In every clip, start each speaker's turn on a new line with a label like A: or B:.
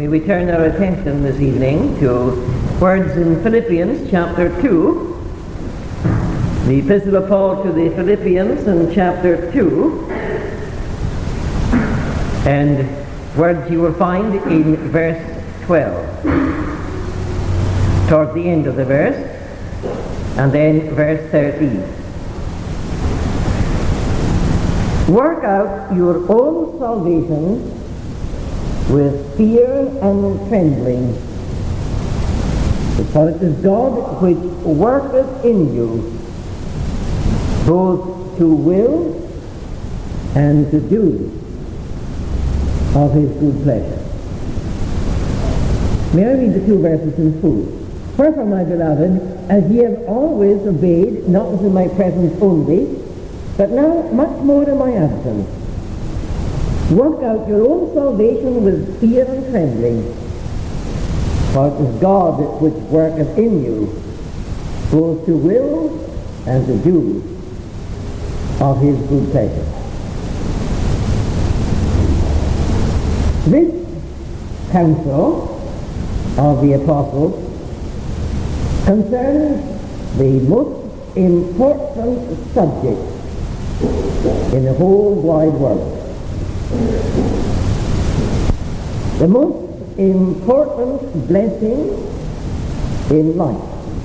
A: May we turn our attention this evening to words in Philippians chapter 2. The Epistle of Paul to the Philippians in chapter 2. And words you will find in verse 12. Towards the end of the verse. And then verse 13. Work out your own salvation with fear and trembling, for it is God which worketh in you both to will and to do of his good pleasure. May I read the two verses in full? Wherefore, my beloved, as ye have always obeyed, not as in my presence only, but now much more in my absence, work out your own salvation with fear and trembling, for it is God which worketh in you both to will and to do of his good pleasure. This counsel of the apostles concerns the most important subject in the whole wide world. The most important blessing in life,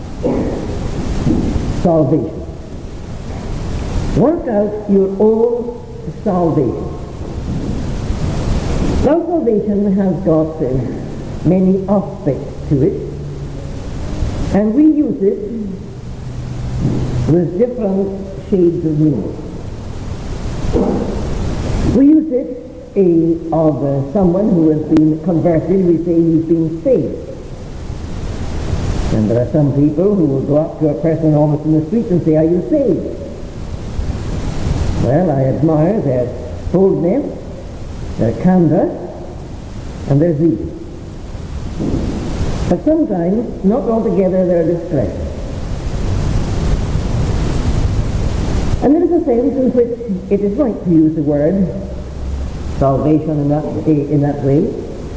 A: salvation. Work out your own salvation. Now, salvation has got many aspects to it, and we use it with different shades of meaning. We use it of someone who has been converted. We say he's been saved. And there are some people who will go up to a person almost in the street and say, "Are you saved?" Well, I admire their boldness, their candor, and their zeal. But sometimes, not altogether, their discretion. And there is a sense in which it is right to use the word salvation in that way,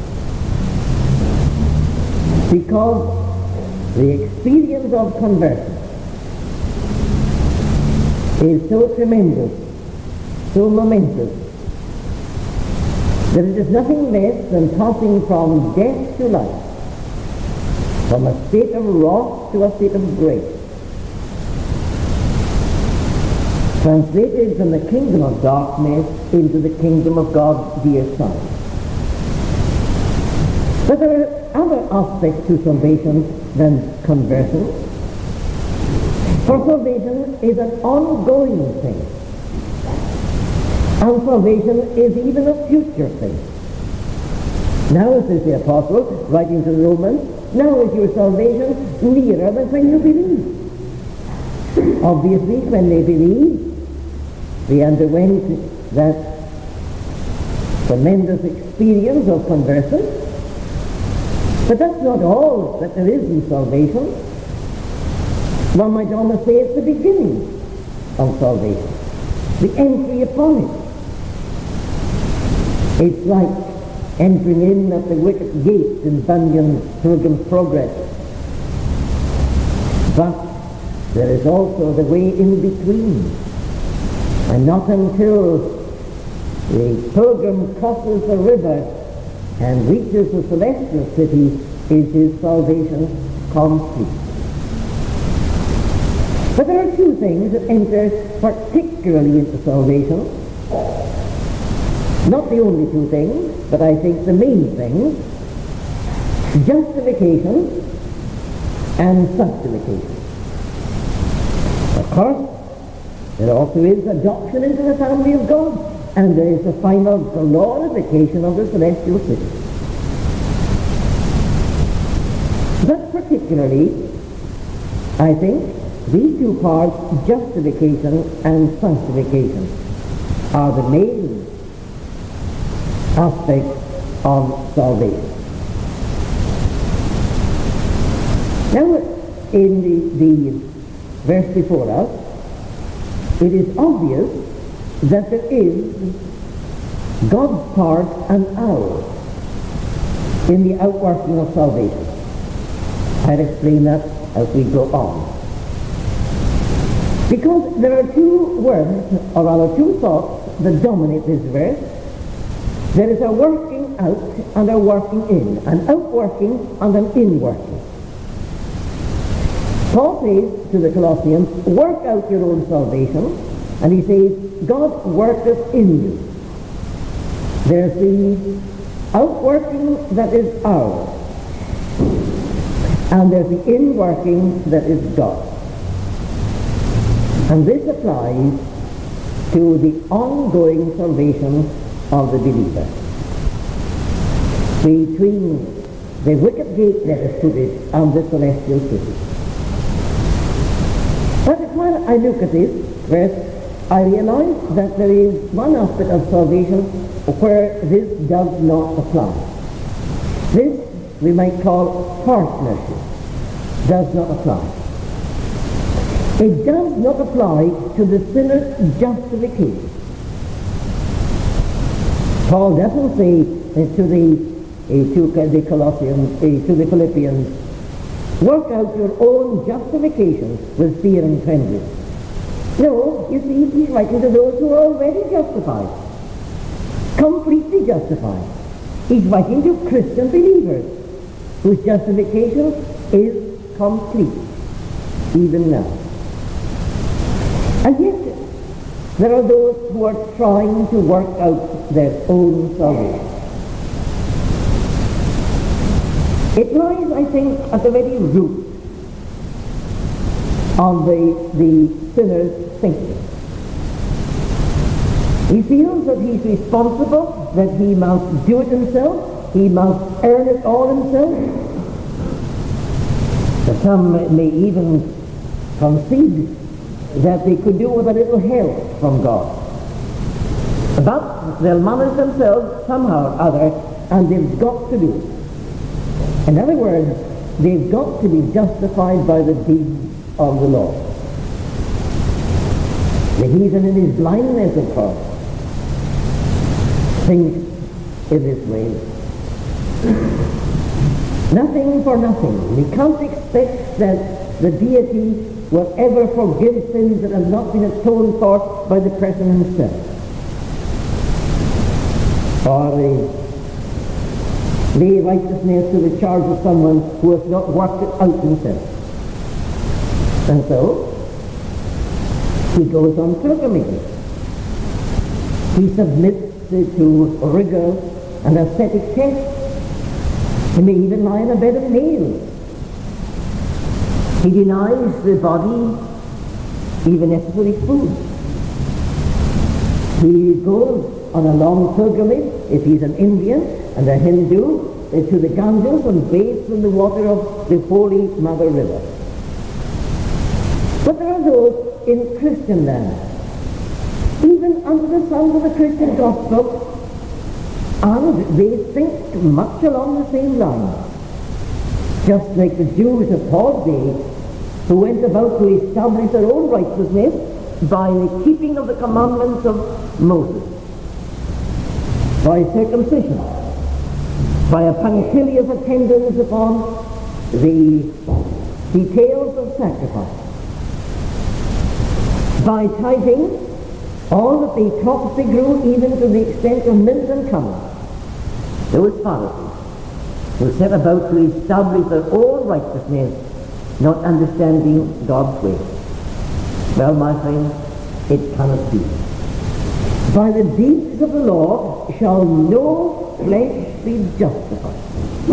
A: because the experience of conversion is so tremendous, so momentous, that it is nothing less than passing from death to life, from a state of wrath to a state of grace, translated from the kingdom of darkness into the kingdom of God's dear Son. But there are other aspects to salvation than conversion. For salvation is an ongoing thing. And salvation is even a future thing. Now, says the apostle, writing to the Romans, now is your salvation nearer than when you believed. Obviously, when they believed, they underwent that tremendous experience of conversion. But that's not all that there is in salvation. One might almost say it's the beginning of salvation, the entry upon it. It's like entering in at the wicket gate in Bunyan's Pilgrim's Progress. But there is also the way in between. And not until the pilgrim crosses the river and reaches the celestial city is his salvation complete. But there are two things that enter particularly into salvation. Not the only two things, but I think the main things: justification and sanctification. Of course, there also is adoption into the family of God, and there is the final glorification of the celestial city. But particularly, I think, these two parts, justification and sanctification, are the main aspects of salvation. Now, in the verse before us, it is obvious that there is God's part and ours in the outworking of salvation. I'll explain that as we go on. Because there are two words, or rather two thoughts, that dominate this verse. There is a working out and a working in, an outworking and an inworking. Paul says to the Colossians, work out your own salvation, and he says, God worketh in you. There's the outworking that is ours, and there's the inworking that is God. And this applies to the ongoing salvation of the believer. Between the wicket gate, let us put it, and the celestial city. But when I look at this verse, I realize that there is one aspect of salvation where this does not apply. This we might call partnership. Does not apply. It does not apply to the sinner's justification. Paul doesn't say to the Colossians, to the Philippians, work out your own justification with fear and trembling. No, you see, he's writing to those who are already justified, completely justified. He's writing to Christian believers whose justification is complete, even now. And yet, there are those who are trying to work out their own salvation. It lies, I think, at the very root of the sinner's thinking. He feels that he's responsible, that he must do it himself, he must earn it all himself. That some may even concede that they could do with a little help from God. But they'll manage themselves somehow or other, and they've got to do it. In other words, they've got to be justified by the deeds of the law. The heathen in his blindness, of course, thinks in this way. Nothing for nothing. We can't expect that the deity will ever forgive sins that have not been atoned for by the person himself. Or lay righteousness to the charge of someone who has not worked it out himself. And so, he goes on pilgrimage. He submits to rigor and ascetic tests. He may even lie in a bed of nails. He denies the body even necessary food. He goes on a long pilgrimage, if he's an Indian and a Hindu, to the Ganges and bathes in the water of the Holy Mother River. But there are those in Christian land, even under the sound of the Christian gospel, and they think much along the same lines. Just like the Jews of Paul's day, who went about to establish their own righteousness by the keeping of the commandments of Moses, by circumcision, by a punctilious attendance upon the details of sacrifice, by tithing all that they taught they grew, even to the extent of mint and cumin. Those Pharisees who set about to establish their own righteousness, not understanding God's way. Well, my friends, it cannot be. By the deeds of the law shall no flesh be justified.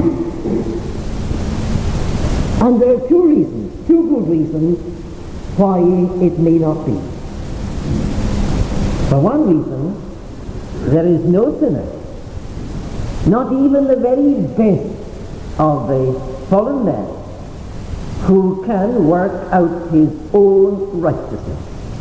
A: And there are two good reasons, why it may not be. For one reason, there is no sinner, not even the very best of the fallen man, who can work out his own righteousness.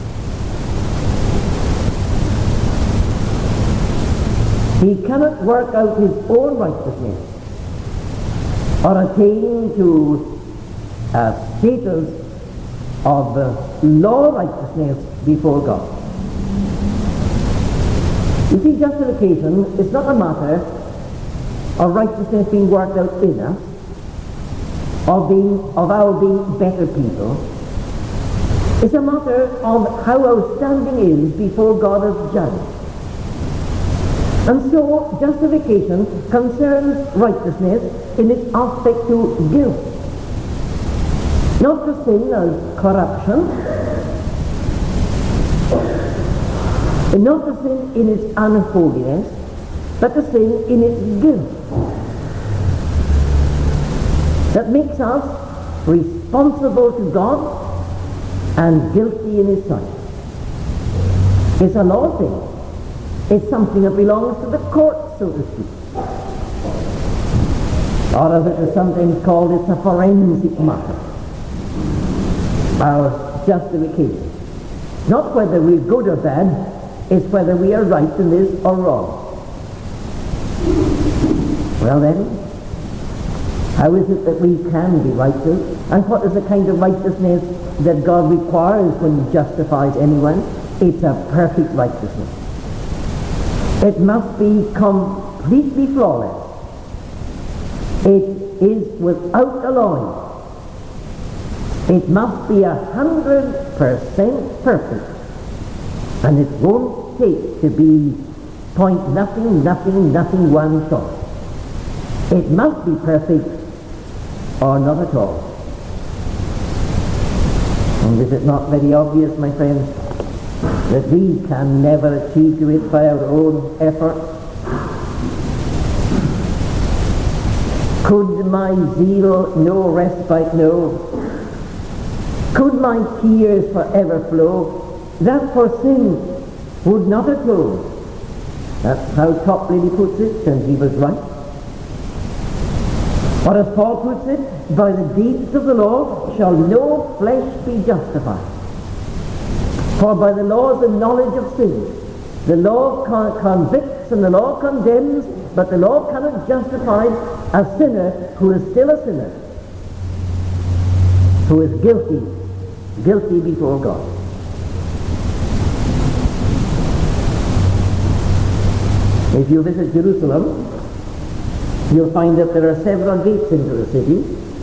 A: He cannot work out his own righteousness or attain to a status of law righteousness before God. You see, justification is not a matter or righteousness being worked out in us, of our being better people. It's a matter of how our standing is before God as judge. And so justification concerns righteousness in its aspect to guilt. Not to sin as corruption, and not to sin in its unholiness, but to sin in its guilt. That makes us responsible to God and guilty in His sight. It's a law thing. It's something that belongs to the court, so to speak. Or as it is sometimes called, it's a forensic matter. Our justification. Not whether we're good or bad, it's whether we are right in this or wrong. Well then, how is it that we can be righteous? And what is the kind of righteousness that God requires when He justifies anyone? It's a perfect righteousness. It must be completely flawless. It is without alloy. It must be 100% perfect. And it won't take to be point nothing one short. It must be perfect or not at all. And is it not very obvious, my friends, that we can never achieve to it by our own effort? Could my zeal no respite know? Could my tears forever flow? That for sin would not atone. That's how Toplady puts it, and he was right. Or as Paul puts it, by the deeds of the law shall no flesh be justified. For by the law is the knowledge of sin. The law convicts and the law condemns, but the law cannot justify a sinner who is still a sinner, who is guilty before God. If you visit Jerusalem, you'll find that there are several gates into the city.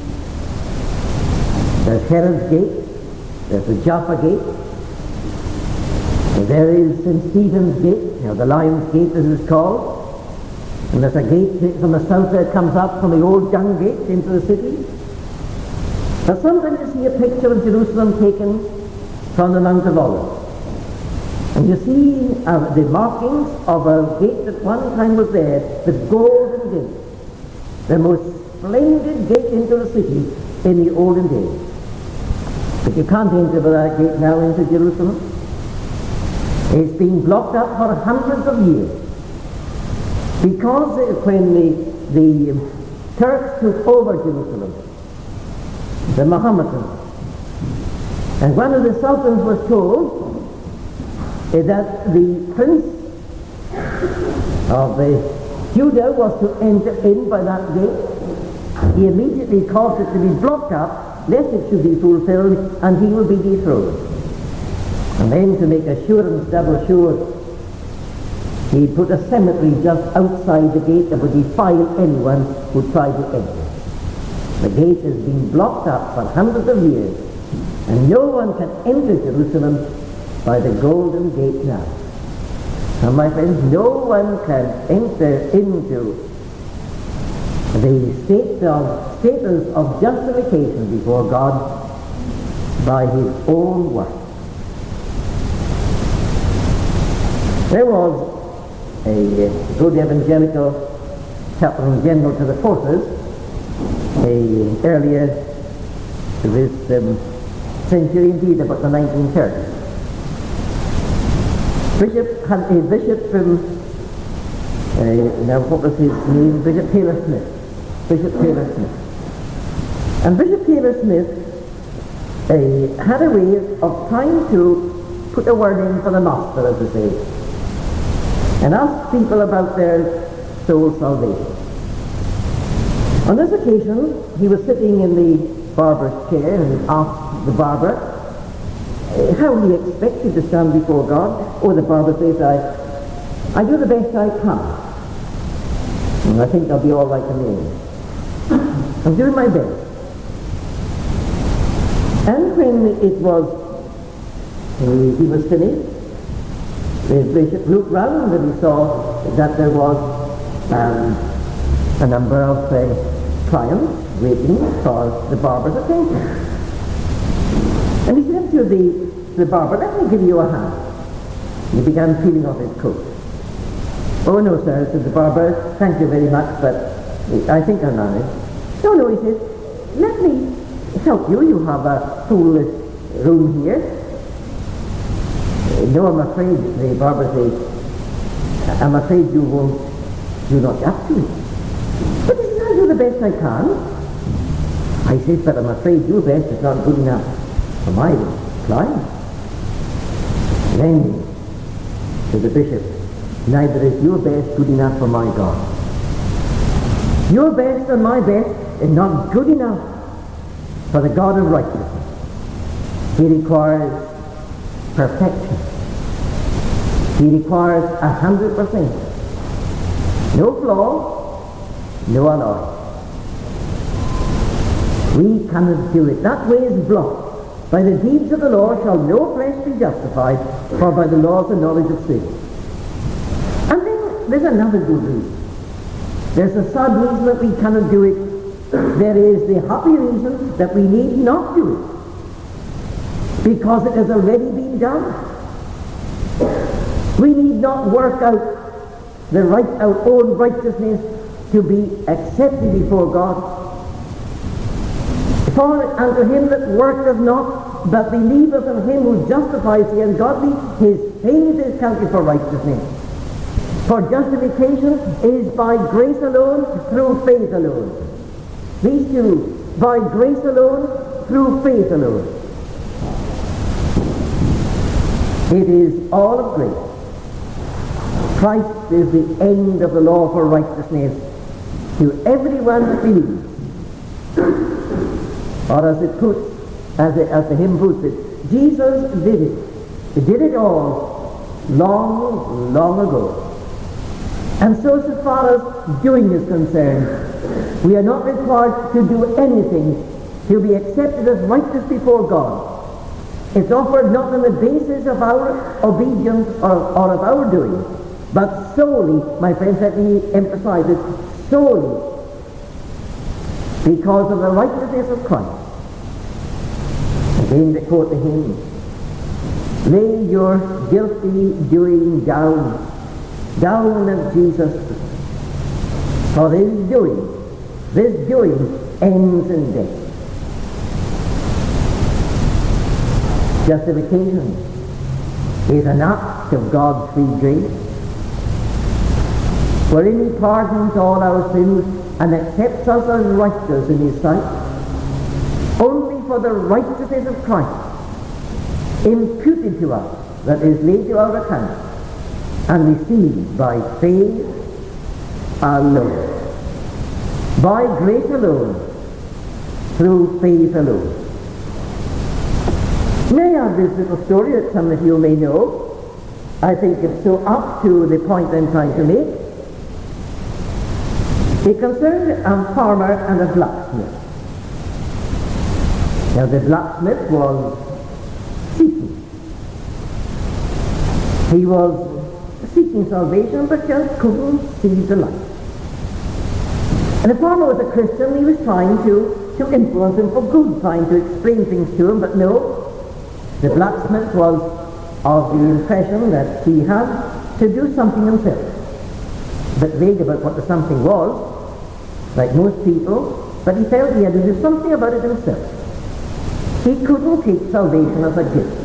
A: There's Herod's gate, there's the Jaffa gate, and there is St. Stephen's gate, the Lion's gate as it's called, and there's a gate from the south that comes up from the old Dung gate into the city. But sometimes you see a picture of Jerusalem taken from the Mount of Olives. And you see the markings of a gate that one time was there, the Golden Gate, the most splendid gate into the city in the olden days. But you can't enter by that gate now into Jerusalem. It's been blocked up for hundreds of years. Because when the Turks took over Jerusalem, the Mohammedans, and one of the sultans was told that the prince of Judah was to enter in by that gate. He immediately caused it to be blocked up, lest it should be fulfilled, and he will be dethroned. And then, to make assurance double sure, he put a cemetery just outside the gate that would defile anyone who tried to enter. The gate has been blocked up for hundreds of years, and no one can enter Jerusalem by the Golden Gate now. And my friends, no one can enter into the status of justification before God by his own work. There was a good evangelical chaplain general to the forces earlier this century, indeed about the 1930s. Bishop now what was his name? Bishop Taylor Smith. And Bishop Taylor Smith had a way of trying to put a word in for the master, as they say, and ask people about their soul salvation. On this occasion, he was sitting in the barber's chair and asked the barber how he expected to stand before God. Oh, the barber says, I do the best I can. And I think I'll be all right in the end. I'm doing my best. And when it was, he was finished, the bishop looked round and he saw that there was a number of clients waiting for the barber's attention. And he said to the barber, "Let me give you a hand." He began peeling off his coat. "Oh no, sir," said the barber, "thank you very much, but I think I'll manage." No, he said, "Let me help you. You have a full room here." "No, I'm afraid," the barber said, "I'm afraid you won't, you're not up to it." "But he said, I'll do the best I can." I said, "But I'm afraid your best is not good enough for my client." Then, to the bishop, "Neither is your best good enough for my God. Your best and my best is not good enough for the God of righteousness. He requires perfection. He requires 100%. No flaw, no alloy. We cannot do it. That way is blocked. By the deeds of the law shall no flesh be justified, for by the law is the knowledge of sin." And then there's another good reason. There's a sad reason that we cannot do it. There is the happy reason that we need not do it, because it has already been done. We need not work out our own righteousness to be accepted before God. For unto him that worketh not, but believeth in him who justifies the ungodly, his faith is counted for righteousness. For justification is by grace alone, through faith alone. These two, by grace alone, through faith alone. It is all of grace. Christ is the end of the law for righteousness to everyone that believes. Or as the hymn puts it, Jesus did it. He did it all long, long ago. And so far as doing is concerned, we are not required to do anything to be accepted as righteous before God. It's offered not on the basis of our obedience or of our doing, but solely, my friends, let me emphasize it, solely because of the righteousness of Christ. Again, to quote the hymn, "Lay your guilty doing down at Jesus' feet. For this doing ends in death." Justification is an act of God's free grace, wherein he pardons all our sins and accepts us as righteous in his sight, only for the righteousness of Christ imputed to us, that is laid to our account, and received by faith alone, by grace alone, through faith alone. May I have this little story that some of you may know? I think it's so up to the point I'm trying to make. It concerned a farmer and a blacksmith. Now the blacksmith was seeking. He was seeking salvation, but just couldn't see the light. And the farmer was a Christian. He was trying to influence him for good, trying to explain things to him, but no. The blacksmith was of the impression that he had to do something himself. A bit vague about what the something was, like most people, but he felt he had to do something about it himself. He couldn't take salvation as a gift.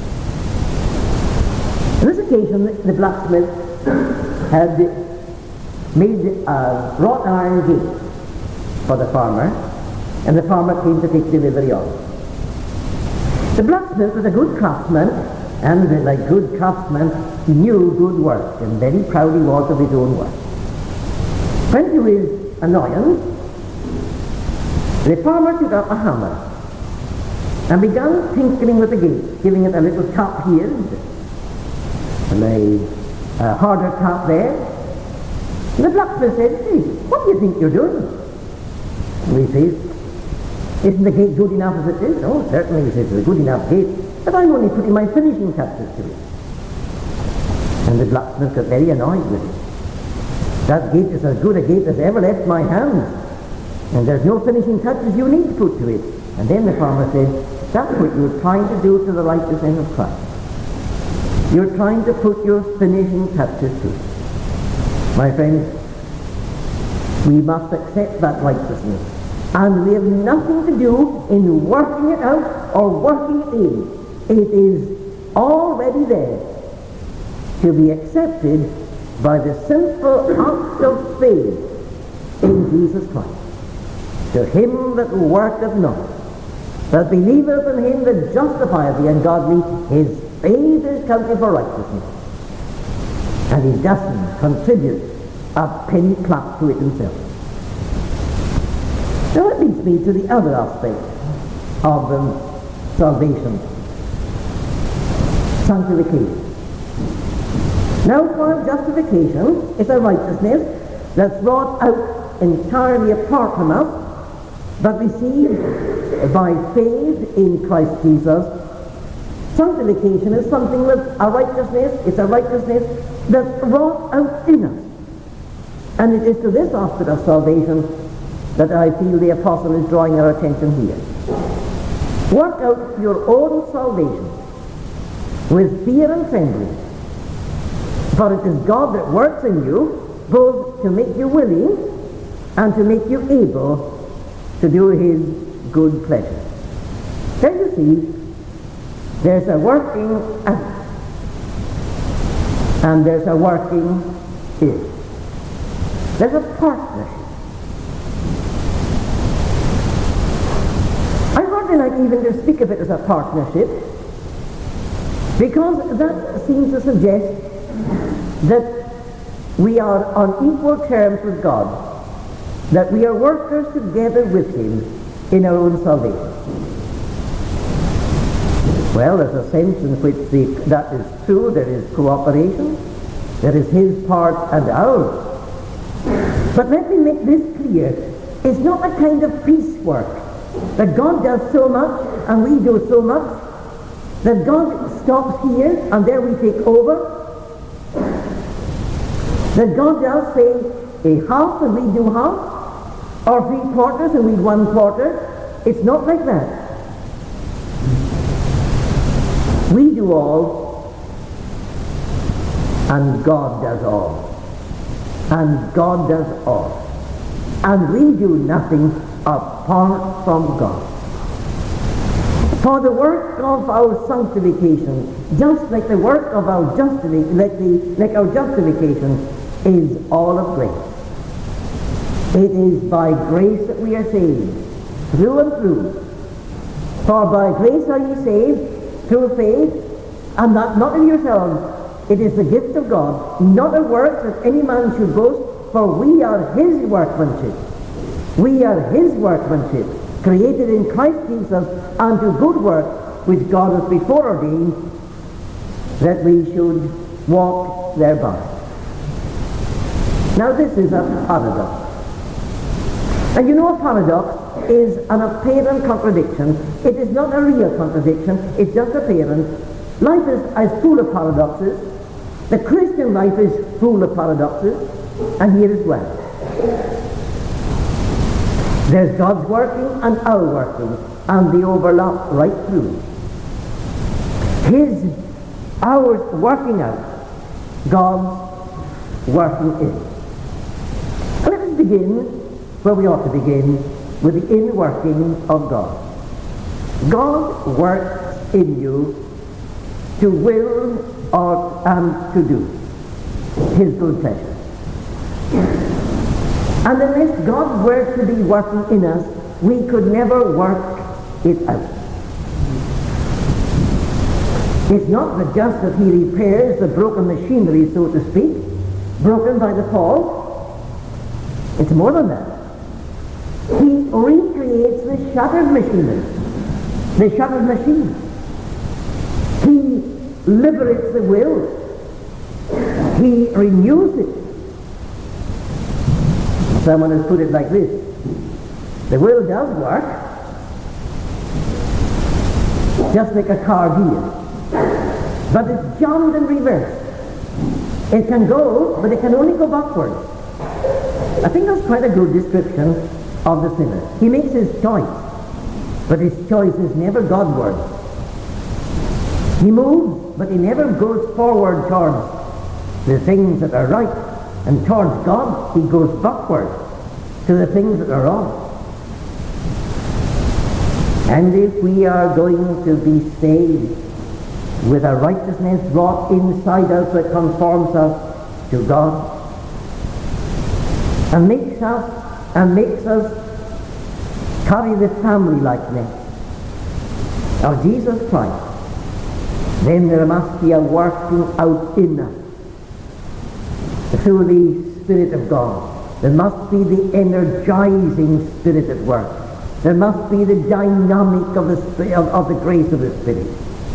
A: On this occasion, the blacksmith had made a wrought iron gate for the farmer, and the farmer came to take delivery of it. The blacksmith was a good craftsman, and like good craftsmen, he knew good work, and very proud he was of his own work. When to his annoyance, the farmer took up a hammer and began tinkering with the gate, giving it a little tap here, and a harder tap there, The blacksmith said, "Hey, what do you think you're doing?" And he says, "Isn't the gate good enough as it is?" "Oh, certainly," he says, "it's a good enough gate, but I'm only putting my finishing touches to it." And the blacksmith got very annoyed with it. "That gate is as good a gate as ever left my hands, and there's no finishing touches you need to put to it." And then the farmer said, "That's what you're trying to do to the righteousness of Christ. You're trying to put your finishing touches to it." My friends, we must accept that righteousness, and we have nothing to do in working it out or working it in. It is already there to be accepted by the simple act of faith in Jesus Christ. To him that worketh not, that believeth in him that justifieth the ungodly, his faith is counted for righteousness, and he doesn't contribute a penny clap to it himself. Now that leads me to the other aspect of salvation, sanctification. Now, for justification is a righteousness that's wrought out entirely apart from us, but received by faith in Christ Jesus. Sanctification is something that's a righteousness, it's a righteousness that's wrought out in us. And it is to this aspect of salvation that I feel the apostle is drawing our attention here. Work out your own salvation with fear and trembling, for it is God that works in you, both to make you willing and to make you able to do his good pleasure. Can you see? There's a working out, and there's a working in. There's a partnership. I hardly like even to speak of it as a partnership, because that seems to suggest that we are on equal terms with God, that we are workers together with him in our own salvation. Well, there's a sense in which that is true. There is cooperation. There is his part and ours. But let me make this clear. It's not a kind of piecework, that God does so much and we do so much, that God stops here and there we take over, that God does say a half and we do half, or 3/4 and we 1/4. It's not like that. We do all, and God does all. And God does all. And we do nothing apart from God. For the work of our sanctification, just like the work of our justification, is all of grace. It is by grace that we are saved, through and through. For by grace are ye saved, through faith, and that not of yourselves. It is the gift of God, not of works that any man should boast, for we are his workmanship. We are his workmanship, created in Christ Jesus unto good works, which God has before ordained that we should walk thereby. Now this is a paradox. And you know, a paradox is an apparent contradiction. It is not a real contradiction, it's just apparent. Life is as full of paradoxes. The Christian life is full of paradoxes, and here as well. There's God's working and our working, and they overlap right through. Ours working out, God's working in. Let us begin where we ought to begin, with the inworking of God. God works in you to will and to do his good pleasure. And unless God were to be working in us, we could never work it out. It's not that just that he repairs the broken machinery, so to speak, broken by the fall. It's more than that. He recreates the shattered machinery, the shattered machine. He liberates the will. He renews it. Someone has put it like this: the will does work, just like a car gear, but it's jammed in reverse. It can go, but it can only go backwards. I think that's quite a good description of the sinner. He makes his choice, but his choice is never Godward. He moves, but he never goes forward towards the things that are right, and towards God he goes backward to the things that are wrong. And if we are going to be saved with a righteousness wrought inside us that conforms us to God, and makes us carry the family likeness of Jesus Christ, then there must be a working out in us through the Spirit of God. There must be the energizing Spirit at work. There must be the dynamic of the grace of the Spirit,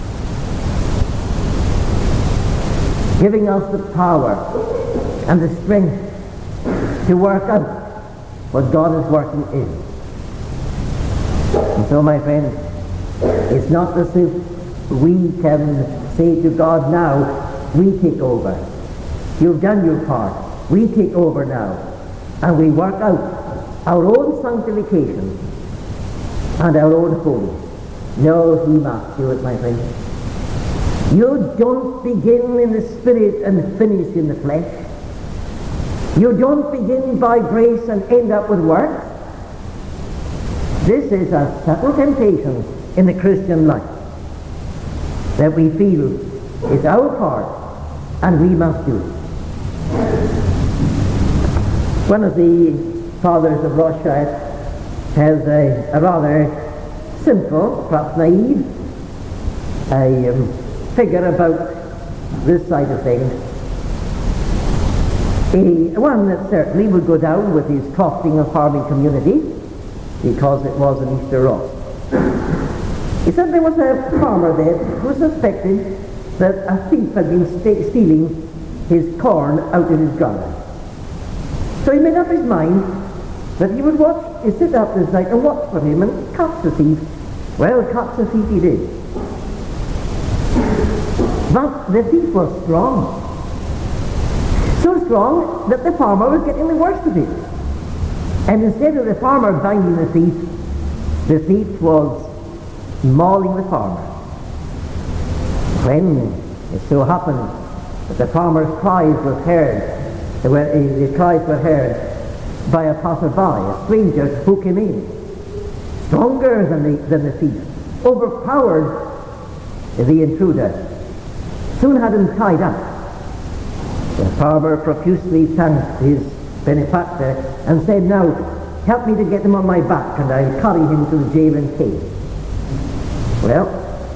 A: giving us the power and the strength to work out what God is working in. And so, my friends, it's not as if we can say to God, now we take over. You've done your part. We take over now. And we work out our own sanctification and our own holiness. No, he must do it, my friend. You don't begin in the Spirit and finish in the flesh. You don't begin by grace and end up with works. This is a subtle temptation in the Christian life, that we feel is our part and we must do it. One of the fathers of Rothschild has a rather simple, perhaps naive, figure about this side of things. One that certainly would go down with his costing of farming community, because it was an Easter Ross. He said there was a farmer there who suspected that a thief had been stealing his corn out of his garden. So he made up his mind that he would sit up this night and watch for him and catch the thief. Well, catch the thief he did. But the thief was strong. So strong that the farmer was getting the worst of it. And instead of the farmer binding the thief was mauling the farmer. When it so happened that the farmer's cries were heard, the cries were heard by a passerby, a stranger who came in, stronger than the thief, overpowered the intruder, soon had him tied up. The farmer profusely thanked his benefactor and said, now help me to get him on my back and I'll carry him to the jail and cage. Well,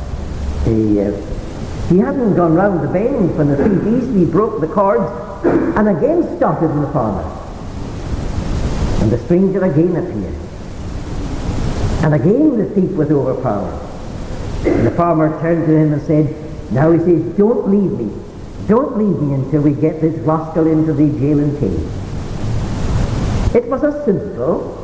A: he hadn't gone round the bend when the thief easily broke the cords and again started on the farmer. And the stranger again appeared. And again the thief was overpowered. And the farmer turned to him and said, now, he says, don't leave me. Don't leave me until we get this rascal into the jail and cage. It was a simple,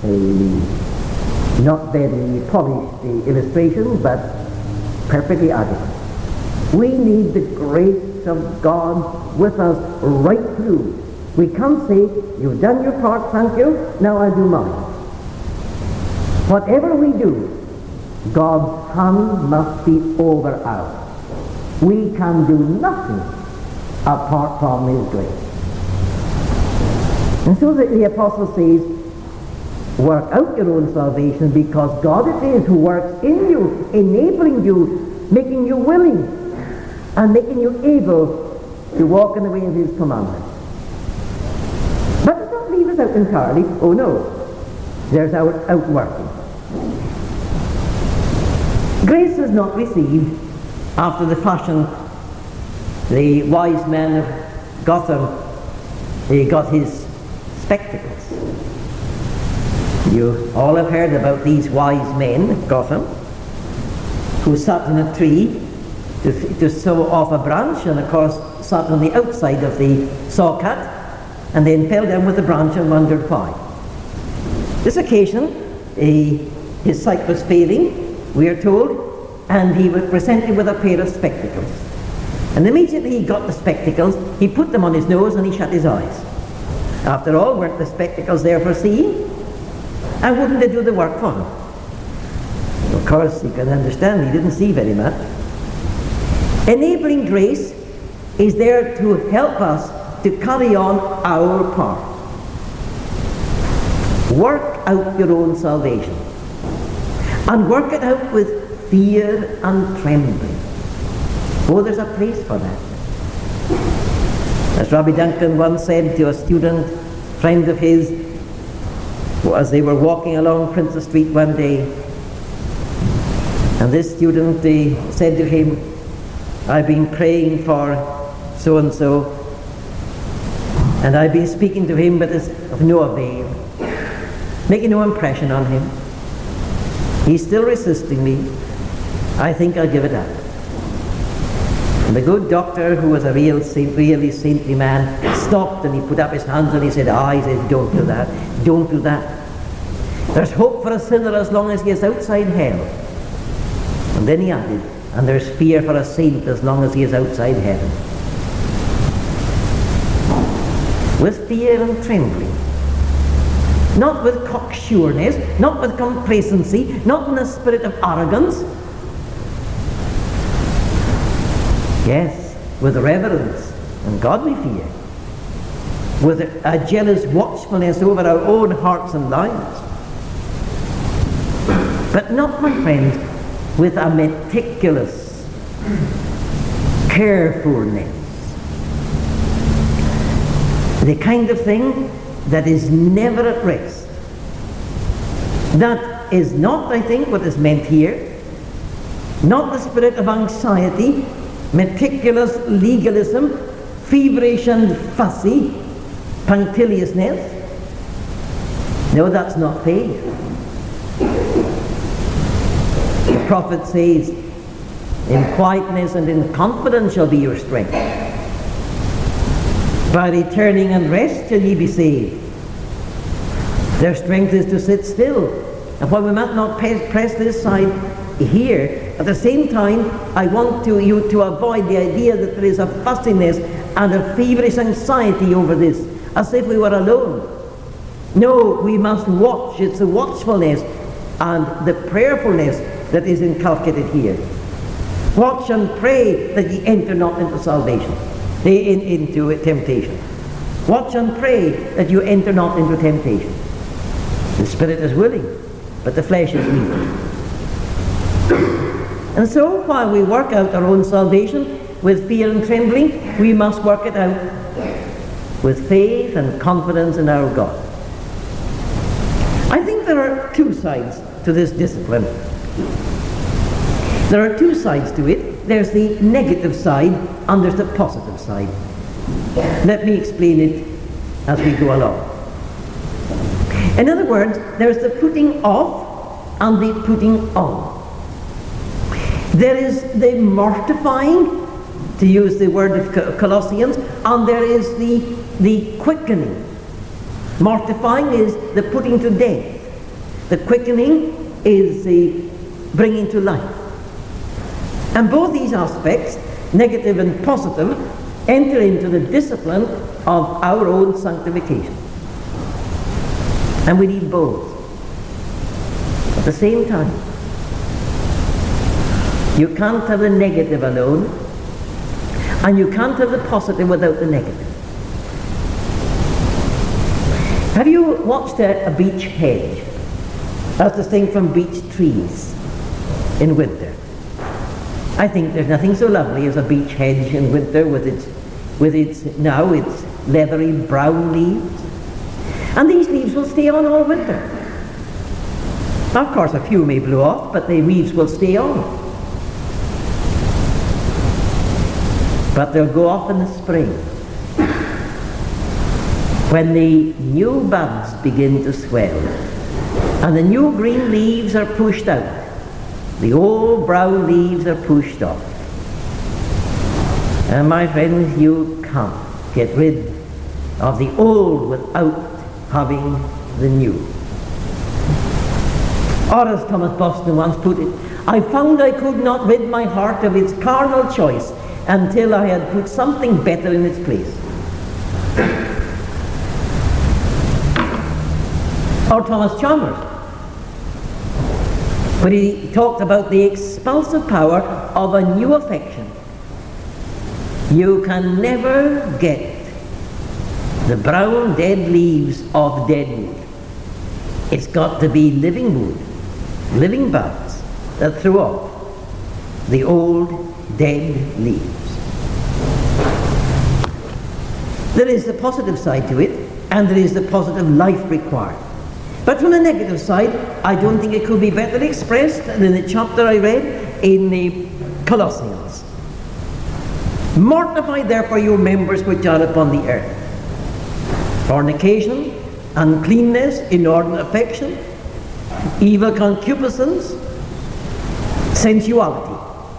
A: not very polished illustration, but perfectly adequate. We need the grace of God with us right through. We can't say, you've done your part, thank you, now I'll do mine. Whatever we do, God's hand must be over ours. We can do nothing apart from His grace. And so the apostle says, work out your own salvation, because God it is who works in you, enabling you, making you willing, and making you able to walk in the way of His commandments. But does not leave us out entirely. Oh no, there's our outworking. Grace is not received after the fashion the wise man of Gotham got his spectacles. You all have heard about these wise men of Gotham who sat in a tree to saw off a branch, and of course sat on the outside of the saw cut and then fell down with the branch and wondered why. This occasion, his sight was failing, we are told, and he was presented with a pair of spectacles. And immediately he got the spectacles, he put them on his nose and he shut his eyes. After all, weren't the spectacles there for seeing? And wouldn't they do the work for him? Of course, you can understand, he didn't see very much. Enabling grace is there to help us to carry on our part. Work out your own salvation. And work it out with fear and trembling. Oh, there's a place for that. As Robbie Duncan once said to a student, friend of his, as they were walking along Princess Street one day, and this student said to him, I've been praying for so-and-so, and I've been speaking to him, but it's of no avail, making no impression on him. He's still resisting me. I think I'll give it up. And the good doctor, who was a really saintly man, stopped and he put up his hands and he said, he said, don't do that, don't do that. There's hope for a sinner as long as he is outside hell. And then he added, and there's fear for a saint as long as he is outside heaven. With fear and trembling. Not with cocksureness, not with complacency, not in a spirit of arrogance. Yes, with reverence and godly fear. With a jealous watchfulness over our own hearts and lives. But not, my friends, with a meticulous carefulness. The kind of thing that is never at rest. That is not, I think, what is meant here. Not the spirit of anxiety, meticulous legalism, feverish and fussy punctiliousness. No, that's not faith. The prophet says, in quietness and in confidence shall be your strength. By returning and rest shall ye be saved. Their strength is to sit still. And while we might not press this side here, at the same time, I want you to avoid the idea that there is a fussiness and a feverish anxiety over this, as if we were alone. No, we must watch. It's the watchfulness and the prayerfulness that is inculcated here. Watch and pray that ye enter not into salvation, into temptation. Watch and pray that you enter not into temptation. The spirit is willing, but the flesh is weak. And so, while we work out our own salvation with fear and trembling, we must work it out with faith and confidence in our God. I think there are two sides to this discipline. There are two sides to it. There's the negative side and there's the positive side. Let me explain it as we go along. In other words, there's the putting off and the putting on. There is the mortifying, to use the word of Colossians, and there is the quickening. Mortifying is the putting to death. The quickening is the bringing to life. And both these aspects, negative and positive, enter into the discipline of our own sanctification. And we need both at the same time. You can't have the negative alone, and you can't have the positive without the negative. Have you watched a beech hedge, as distinct from beech trees in winter? I think there's nothing so lovely as a beech hedge in winter with its leathery brown leaves. And these leaves will stay on all winter. Of course, a few may blow off, but the leaves will stay on. But they'll go off in the spring, when the new buds begin to swell and the new green leaves are pushed out. The old brown leaves are pushed off. And my friends, you can't get rid of the old without having the new. Or as Thomas Boston once put it, I found I could not rid my heart of its carnal choice until I had put something better in its place. Or Thomas Chalmers, when he talked about the expulsive power of a new affection. You can never get the brown dead leaves of dead wood. It's got to be living wood, living buds that throw off the old dead leaves. There is the positive side to it, and there is the positive life required. But from the negative side, I don't think it could be better expressed than in the chapter I read in the Colossians. Mortify therefore your members which are upon the earth: fornication, uncleanness, inordinate affection, evil concupiscence, sensuality,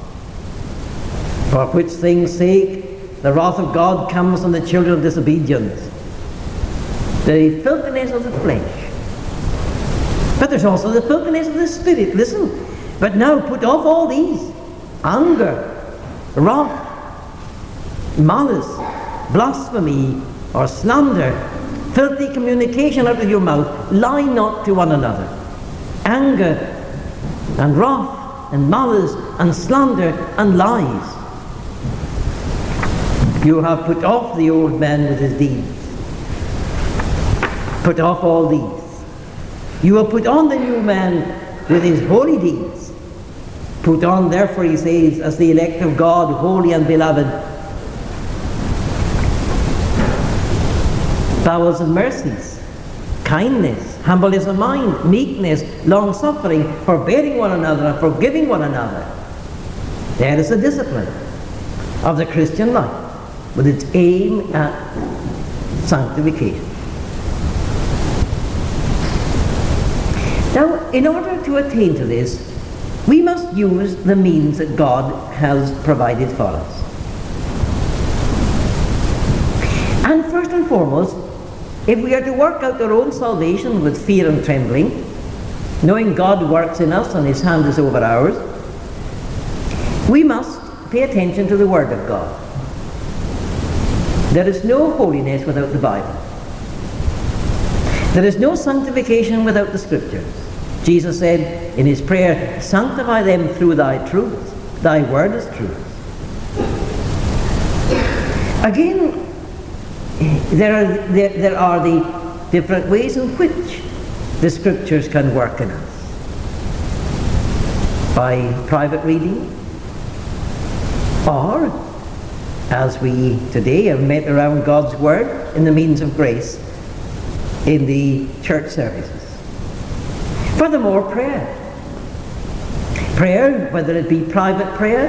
A: for which things' sake the wrath of God comes on the children of disobedience. The filthiness of the flesh. But there's also the filthiness of the spirit. Listen, but now put off all these: anger, wrath, malice, blasphemy, or slander, filthy communication out of your mouth. Lie not to one another. Anger and wrath and malice and slander and lies. You have put off the old man with his deeds. Put off all these. You have put on the new man with his holy deeds. Put on, therefore, he says, as the elect of God, holy and beloved, bowels of mercies, kindness, humbleness of mind, meekness, long-suffering, forbearing one another and forgiving one another. That is the discipline of the Christian life, with its aim at sanctification. Now, in order to attain to this, we must use the means that God has provided for us. And first and foremost, if we are to work out our own salvation with fear and trembling, knowing God works in us and His hand is over ours, we must pay attention to the Word of God. There is no holiness without the Bible. There is no sanctification without the Scriptures. Jesus said in His prayer, sanctify them through Thy truth. Thy Word is truth. Again, there are the different ways in which the Scriptures can work in us. By private reading, or, as we today have met around God's Word in the means of grace, in the church services. Furthermore, prayer. Prayer, whether it be private prayer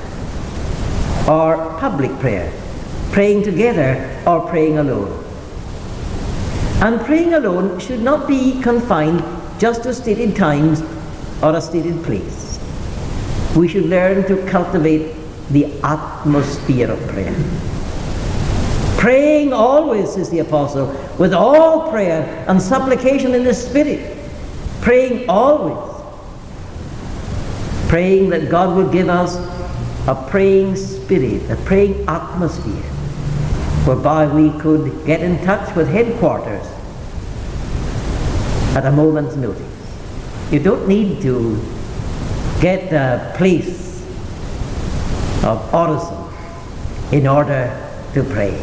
A: or public prayer, praying together or praying alone. And praying alone should not be confined just to stated times or a stated place. We should learn to cultivate the atmosphere of prayer. Praying always, says the Apostle, with all prayer and supplication in the Spirit. Praying always. Praying that God would give us a praying spirit, a praying atmosphere, whereby we could get in touch with headquarters at a moment's notice. You don't need to get a place of orison in order to pray.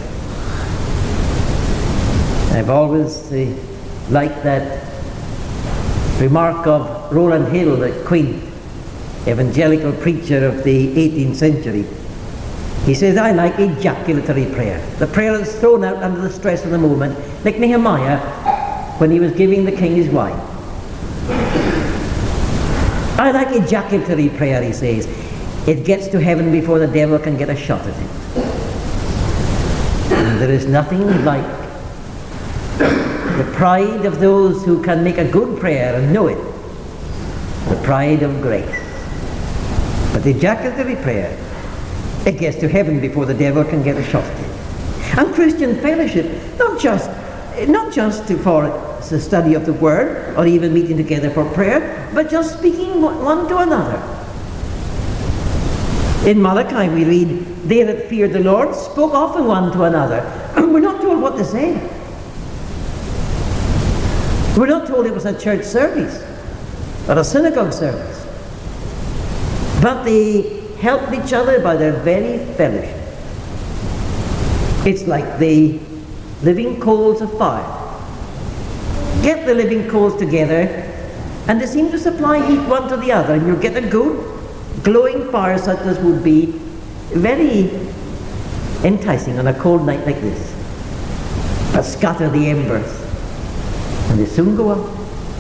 A: I've always liked that remark of Rowland Hill, the quaint evangelical preacher of the 18th century. He says, I like ejaculatory prayer, the prayer that's thrown out under the stress of the moment, like Nehemiah when he was giving the king his wine. I like ejaculatory prayer, he says. It gets to heaven before the devil can get a shot at it. And there is nothing like the pride of those who can make a good prayer and know it, the pride of grace. But the ejaculatory prayer, it gets to heaven before the devil can get a shot at it. And Christian fellowship, not just for the study of the Word, or even meeting together for prayer, but just speaking one to another. In Malachi we read, they that feared the Lord spoke often one to another. And we're not told what to say. We're not told it was a church service or a synagogue service. But they helped each other by their very fellowship. It's like the living coals of fire. Get the living coals together, and they seem to supply heat one to the other, and you get a good glowing fire such as would be very enticing on a cold night like this. But scatter the embers, and they soon go out.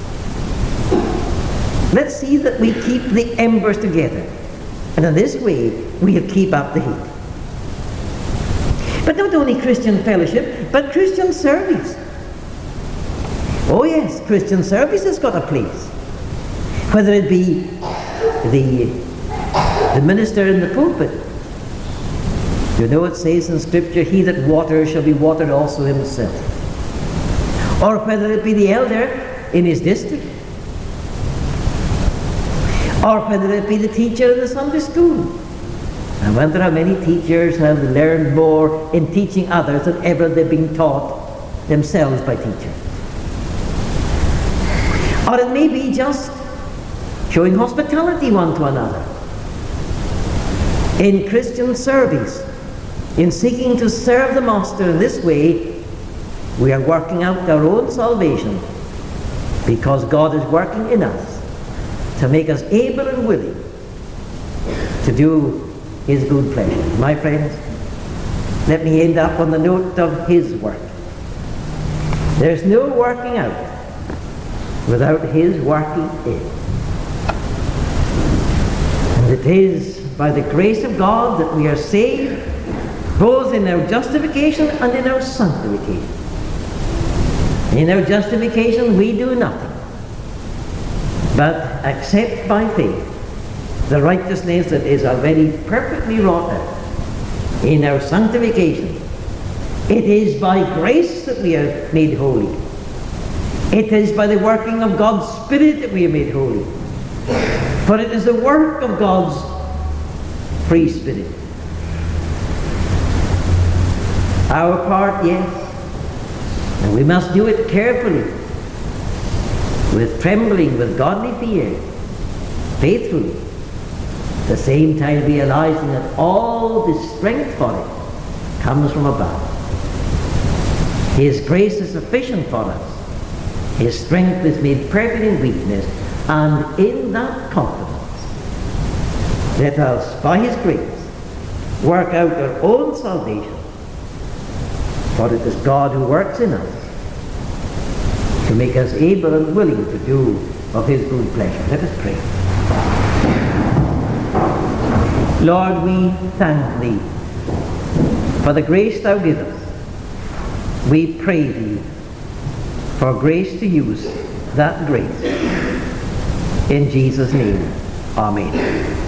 A: Let's see that we keep the embers together, and in this way we'll keep up the heat. But not only Christian fellowship, but Christian service. Oh yes, Christian service has got a place. Whether it be the minister in the pulpit. You know it says in Scripture, he that waters shall be watered also himself. Or whether it be the elder in his district. Or whether it be the teacher in the Sunday school. I wonder how many teachers have learned more in teaching others than ever they've been taught themselves by teachers. Or it may be just showing hospitality one to another. In Christian service, in seeking to serve the Master in this way, we are working out our own salvation, because God is working in us to make us able and willing to do His good pleasure. My friends, let me end up on the note of His work. There's no working out without His working in. And it is by the grace of God that we are saved, both in our justification and in our sanctification. In our justification we do nothing but accept by faith the righteousness that is already perfectly wrought out. In our sanctification, it is by grace that we are made holy. It is by the working of God's Spirit that we are made holy. For it is the work of God's free Spirit. Our part, yes, and we must do it carefully, with trembling, with godly fear, faithfully, at the same time realizing that all the strength for it comes from above. His grace is sufficient for us. His strength is made perfect in weakness, and in that confidence, let us, by His grace, work out our own salvation. For it is God who works in us to make us able and willing to do of His good pleasure. Let us pray. Lord, we thank Thee for the grace Thou givest. We pray Thee for grace to use that grace. In Jesus' name, amen.